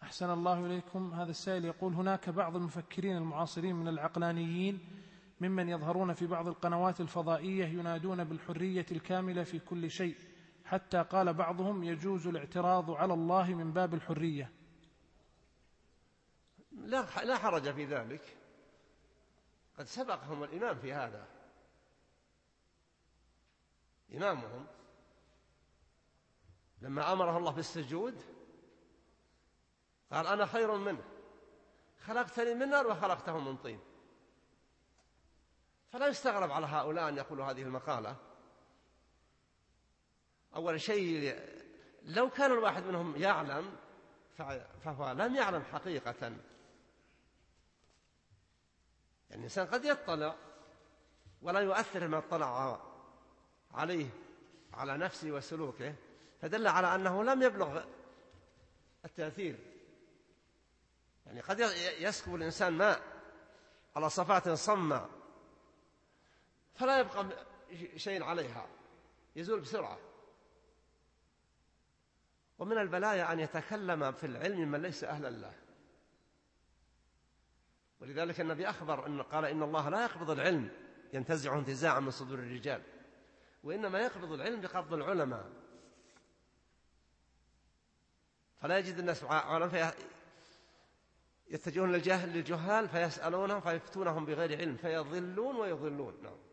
أحسن الله إليكم. هذا السائل يقول: هناك بعض المفكرين المعاصرين من العقلانيين ممن يظهرون في بعض القنوات الفضائية ينادون بالحرية الكاملة في كل شيء، حتى قال بعضهم يجوز الاعتراض على الله من باب الحرية. لا حرج في ذلك، قد سبقهم الإمام في هذا. إمامهم لما أمره الله بالسجود قال: أنا خير منه، خلقتني من نار وخلقته من طين. فلا يستغرب على هؤلاء أن يقولوا هذه المقالة. أول شيء، لو كان الواحد منهم يعلم فهو لم يعلم حقيقة. يعني الإنسان قد يطلع ولا يؤثر ما اطلع عليه على نفسه وسلوكه، فدل على أنه لم يبلغ التأثير. يعني قد يسكب الإنسان ماء على صفات صماء فلا يبقى شيء عليها، يزول بسرعة. ومن البلايا أن يتكلم في العلم من ليس أهلا له. ولذلك النبي أخبر قال: إن الله لا يقبض العلم ينتزعه انتزاعا من صدور الرجال، وإنما يقبض العلم بقبض العلماء. فلا يجد الناس علم يتجهون للجهال فيسألونهم فيفتونهم بغير علم فيضلون ويضلون. نعم.